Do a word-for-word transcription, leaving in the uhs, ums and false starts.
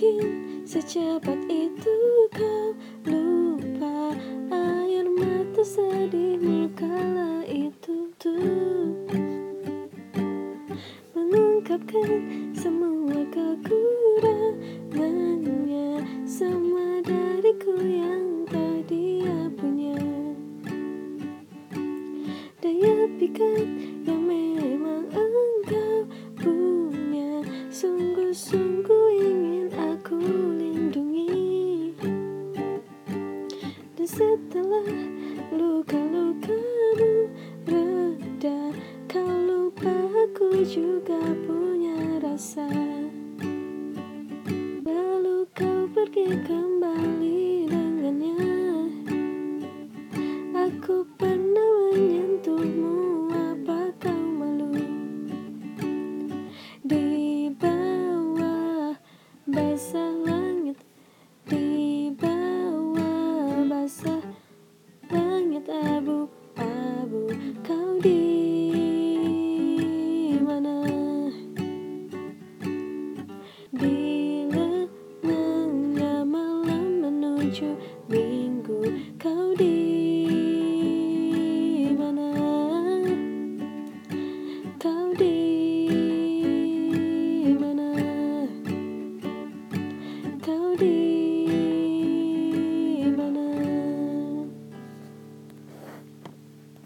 mungkin secepat itu kau lupa air mata sedihmu kala itu tuh mengungkapkan semua kekurangannya, semua dariku yang tak dia punya. Daya pikat yang memang engkau punya, sungguh-sungguh ingin aku lindungi. Dan setelah luka-lukamu reda, kau lupa aku juga punya rasa. Lalu kau pergi kembali dengannya. Aku pernah menyentuhmu, apa kau malu? Di bawah basah langit, di bawah basah langit abu-abu, kau di mana? Di lengannya malam menuju minggu, kau di